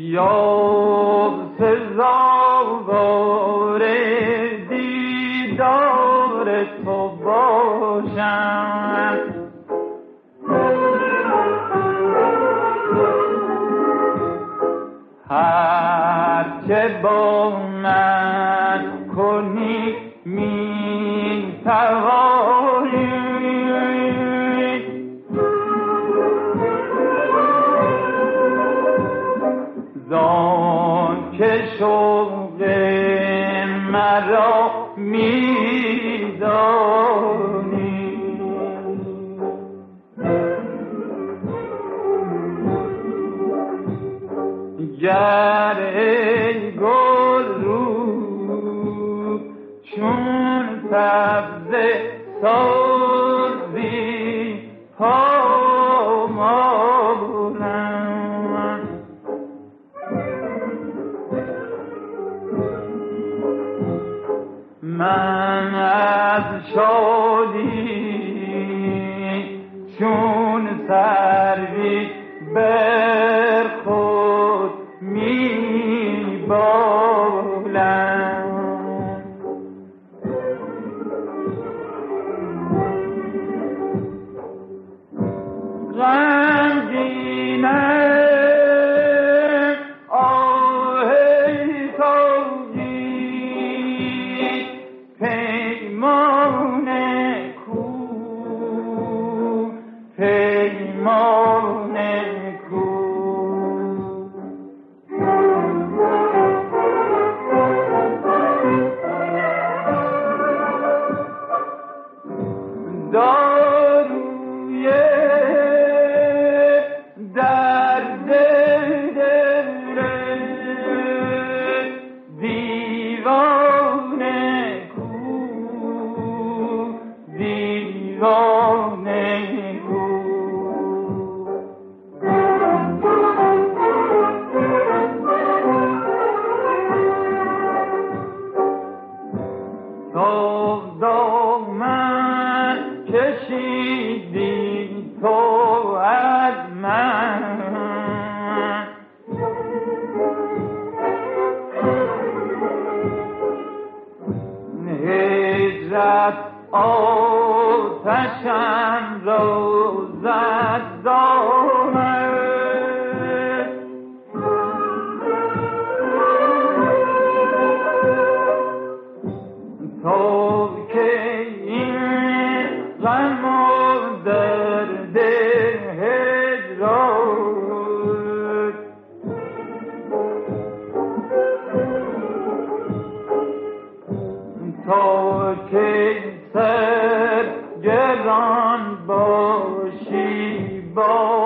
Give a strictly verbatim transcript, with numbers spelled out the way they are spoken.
یا سزاوار دیدار تو باشم. هر که با من کنی می توانی، زان که شوق مرا می دانی. گر ای گل رو چون سبزه سازی پامالم، من از شادی چون سروی بر خود می بالم. غمگینم آه ای تاجی پیمان کو، پیمان کو. داروی درد دل دیوانه کو، دیوانه کو. تا دامن کشیدی تو از من، هجرت آتشم را زد دامن. تا که این غم و درد هجران تا که سر گران باشی با